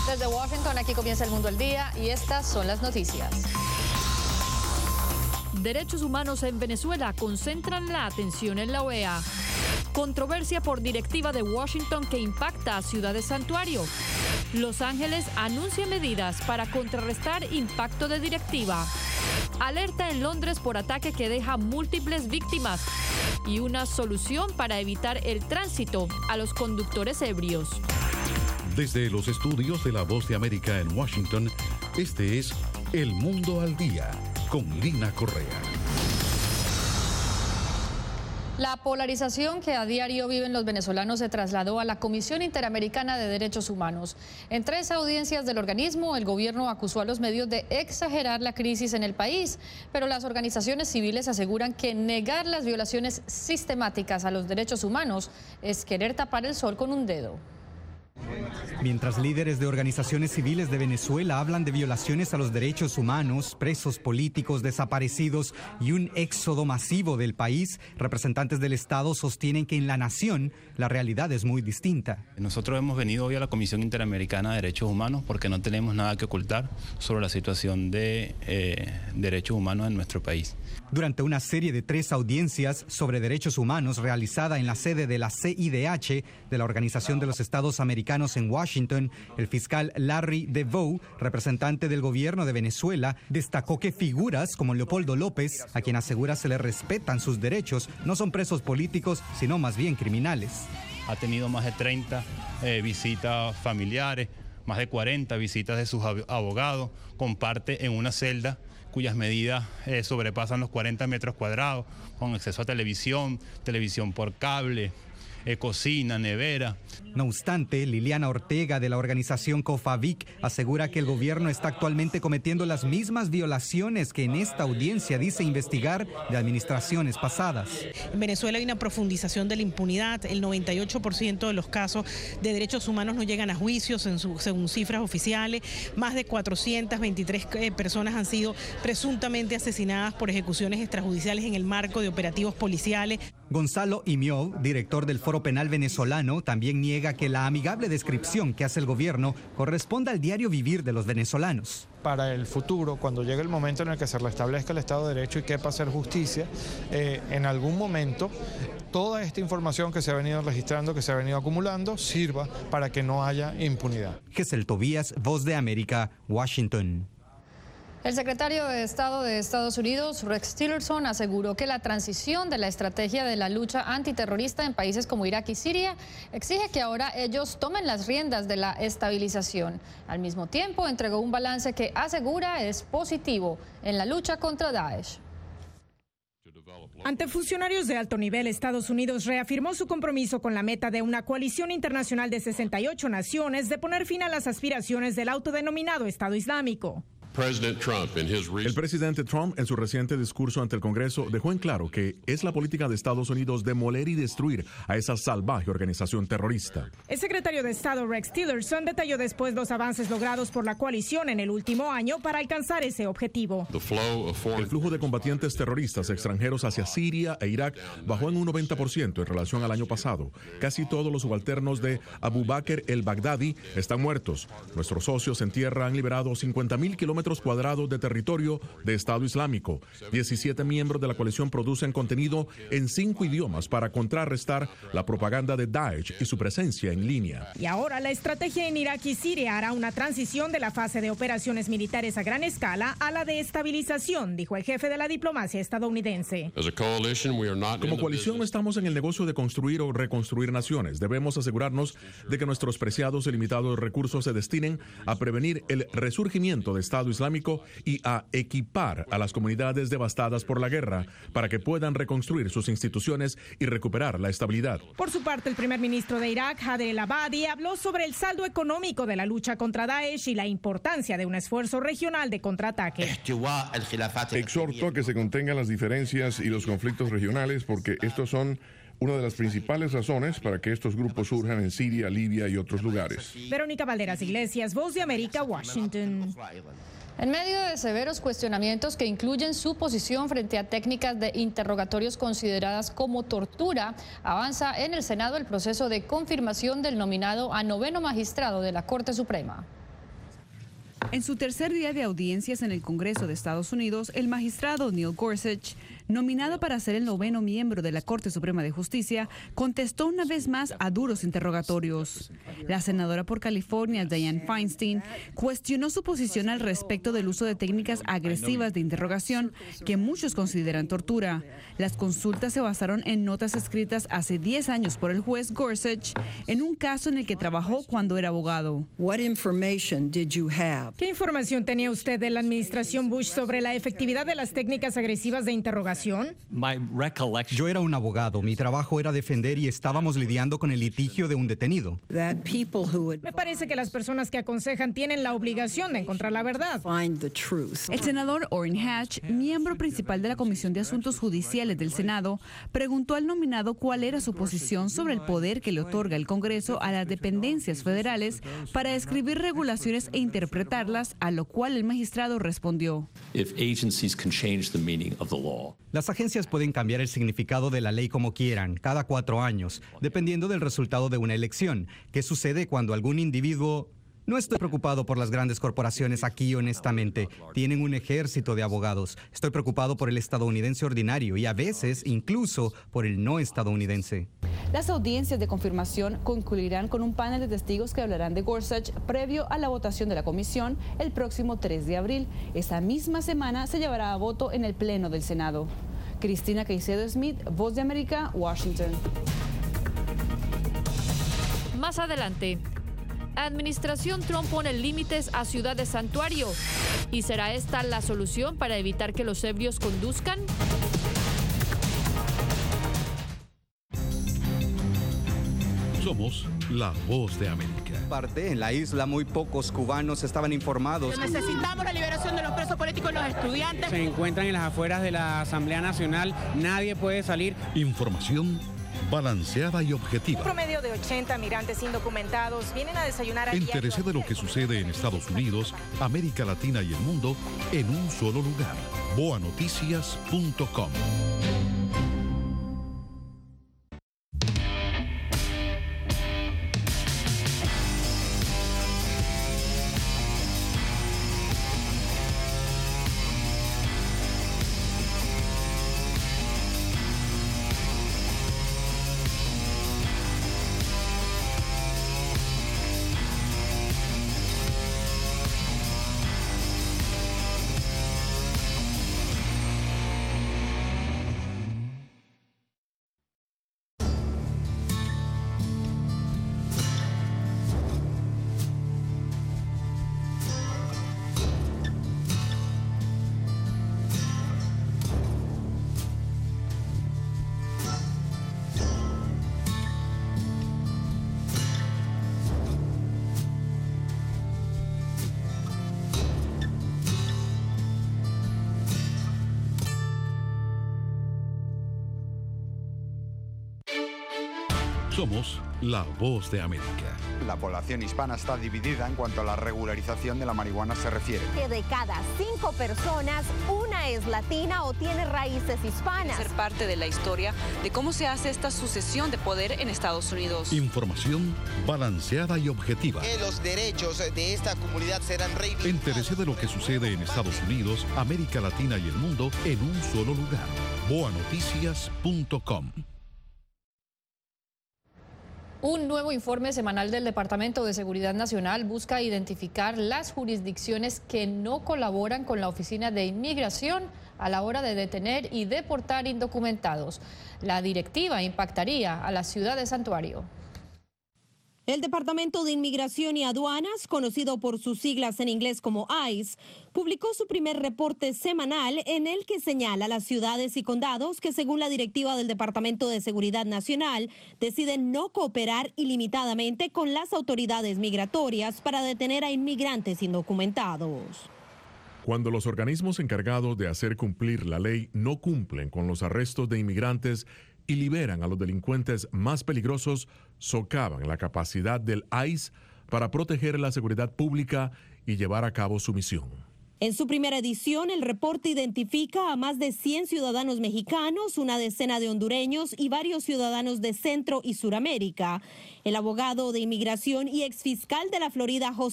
Desde Washington, aquí comienza El Mundo al Día y estas son las noticias. Derechos humanos en Venezuela concentran la atención en la OEA. Controversia por directiva de Washington que impacta a ciudades santuario. Los Ángeles anuncia medidas para contrarrestar impacto de directiva. Alerta en Londres por ataque que deja múltiples víctimas. Y una solución para evitar el tránsito a los conductores ebrios. Desde los estudios de La Voz de América en Washington, este es El Mundo al Día, con Lina Correa. La polarización que a diario viven los venezolanos se trasladó a la Comisión Interamericana de Derechos Humanos. En 3 audiencias del organismo, el gobierno acusó a los medios de exagerar la crisis en el país, pero las organizaciones civiles aseguran que negar las violaciones sistemáticas a los derechos humanos es querer tapar el sol con un dedo. Mientras líderes de organizaciones civiles de Venezuela hablan de violaciones a los derechos humanos, presos políticos, desaparecidos y un éxodo masivo del país, representantes del Estado sostienen que en la nación la realidad es muy distinta. Nosotros hemos venido hoy a la Comisión Interamericana de Derechos Humanos porque no tenemos nada que ocultar sobre la situación de derechos humanos en nuestro país. Durante una serie de 3 audiencias sobre derechos humanos realizada en la sede de la CIDH, de la Organización de los Estados Americanos en Washington, el fiscal Larry DeVoe, representante del gobierno de Venezuela, destacó que figuras como Leopoldo López, a quien asegura se le respetan sus derechos, no son presos políticos, sino más bien criminales. Ha tenido más de 30 visitas familiares, más de 40 visitas de sus abogados, comparte en una celda cuyas medidas sobrepasan los 40 metros cuadrados, con acceso a televisión por cable, cocina, nevera. No obstante, Liliana Ortega de la organización COFAVIC asegura que el gobierno está actualmente cometiendo las mismas violaciones que en esta audiencia dice investigar de administraciones pasadas. En Venezuela hay una profundización de la impunidad. El 98% de los casos de derechos humanos no llegan a juicios según cifras oficiales. Más de 423 personas han sido presuntamente asesinadas por ejecuciones extrajudiciales en el marco de operativos policiales. Gonzalo Imió, director del Foro Penal Venezolano, también niega que la amigable descripción que hace el gobierno corresponda al diario vivir de los venezolanos. Para el futuro, cuando llegue el momento en el que se restablezca el Estado de Derecho y quepa hacer justicia, en algún momento toda esta información que se ha venido registrando, que se ha venido acumulando, sirva para que no haya impunidad. Gesell Tobías, Voz de América, Washington. El secretario de Estado de Estados Unidos, Rex Tillerson, aseguró que la transición de la estrategia de la lucha antiterrorista en países como Irak y Siria exige que ahora ellos tomen las riendas de la estabilización. Al mismo tiempo, entregó un balance que asegura es positivo en la lucha contra Daesh. Ante funcionarios de alto nivel, Estados Unidos reafirmó su compromiso con la meta de una coalición internacional de 68 naciones de poner fin a las aspiraciones del autodenominado Estado Islámico. El presidente Trump, en su reciente discurso ante el Congreso, dejó en claro que es la política de Estados Unidos demoler y destruir a esa salvaje organización terrorista. El secretario de Estado Rex Tillerson detalló después los avances logrados por la coalición en el último año para alcanzar ese objetivo. El flujo de combatientes terroristas extranjeros hacia Siria e Irak bajó en un 90% en relación al año pasado. Casi todos los subalternos de Abu Bakr el-Baghdadi están muertos. Nuestros socios en tierra han liberado 50.000 kilómetros cuadrados de territorio de Estado Islámico. 17 miembros de la coalición producen contenido en 5 idiomas para contrarrestar la propaganda de Daesh y su presencia en línea. Y ahora la estrategia en Irak y Siria hará una transición de la fase de operaciones militares a gran escala a la de estabilización, dijo el jefe de la diplomacia estadounidense. Como coalición no estamos en el negocio de construir o reconstruir naciones. Debemos asegurarnos de que nuestros preciados y limitados recursos se destinen a prevenir el resurgimiento de Estado Islámico y a equipar a las comunidades devastadas por la guerra para que puedan reconstruir sus instituciones y recuperar la estabilidad. Por su parte, el primer ministro de Irak, Haider el-Abadi, habló sobre el saldo económico de la lucha contra Daesh y la importancia de un esfuerzo regional de contraataque. Exhorto a que se contengan las diferencias y los conflictos regionales porque estos son una de las principales razones para que estos grupos surjan en Siria, Libia y otros lugares. Verónica Valderas Iglesias, Voz de América, Washington. En medio de severos cuestionamientos que incluyen su posición frente a técnicas de interrogatorios consideradas como tortura, avanza en el Senado el proceso de confirmación del nominado a noveno magistrado de la Corte Suprema. En su tercer día de audiencias en el Congreso de Estados Unidos, el magistrado Neil Gorsuch, nominado para ser el 9º miembro de la Corte Suprema de Justicia, contestó una vez más a duros interrogatorios. La senadora por California, Dianne Feinstein, cuestionó su posición al respecto del uso de técnicas agresivas de interrogación que muchos consideran tortura. Las consultas se basaron en notas escritas hace 10 años por el juez Gorsuch en un caso en el que trabajó cuando era abogado. ¿Qué información tenía usted de la administración Bush sobre la efectividad de las técnicas agresivas de interrogación? Yo era un abogado, mi trabajo era defender y estábamos lidiando con el litigio de un detenido. Me parece que las personas que aconsejan tienen la obligación de encontrar la verdad. El senador Orrin Hatch, miembro principal de la Comisión de Asuntos Judiciales del Senado, preguntó al nominado cuál era su posición sobre el poder que le otorga el Congreso a las dependencias federales para escribir regulaciones e interpretarlas, a lo cual el magistrado respondió: Las agencias pueden cambiar el significado de la ley como quieran, cada 4 años, dependiendo del resultado de una elección. ¿Qué sucede cuando algún individuo... No estoy preocupado por las grandes corporaciones aquí, honestamente. Tienen un ejército de abogados. Estoy preocupado por el estadounidense ordinario y a veces incluso por el no estadounidense. Las audiencias de confirmación concluirán con un panel de testigos que hablarán de Gorsuch previo a la votación de la comisión el próximo 3 de abril. Esa misma semana se llevará a voto en el Pleno del Senado. Cristina Caicedo Smith, Voz de América, Washington. Más adelante, Administración Trump pone límites a ciudades santuario. ¿Y será esta la solución para evitar que los ebrios conduzcan? Somos la Voz de América. En la isla muy pocos cubanos estaban informados. Necesitamos la liberación de los presos políticos y los estudiantes. Se encuentran en las afueras de la Asamblea Nacional. Nadie puede salir. Información balanceada y objetiva. Un promedio de 80 migrantes indocumentados vienen a desayunar. Entérese de lo que sucede en Estados Unidos, América Latina y el mundo en un solo lugar. boanoticias.com. Somos la Voz de América. La población hispana está dividida en cuanto a la regularización de la marihuana se refiere. Que de cada 5 personas, una es latina o tiene raíces hispanas. Ser parte de la historia de cómo se hace esta sucesión de poder en Estados Unidos. Información balanceada y objetiva. Que los derechos de esta comunidad serán reivindicados. Entérese de lo que sucede en Estados Unidos, América Latina y el mundo en un solo lugar. boanoticias.com. Un nuevo informe semanal del Departamento de Seguridad Nacional busca identificar las jurisdicciones que no colaboran con la Oficina de Inmigración a la hora de detener y deportar indocumentados. La directiva impactaría a la ciudad de Santuario. El Departamento de Inmigración y Aduanas, conocido por sus siglas en inglés como ICE, publicó su primer reporte semanal en el que señala las ciudades y condados que, según la directiva del Departamento de Seguridad Nacional, deciden no cooperar ilimitadamente con las autoridades migratorias para detener a inmigrantes indocumentados. Cuando los organismos encargados de hacer cumplir la ley no cumplen con los arrestos de inmigrantes y liberan a los delincuentes más peligrosos, socavan la capacidad del ICE para proteger la seguridad pública y llevar a cabo su misión. En su primera edición, el reporte identifica a más de 100 ciudadanos mexicanos, una decena de hondureños y varios ciudadanos de Centro y Suramérica. El abogado de inmigración y exfiscal de la Florida, José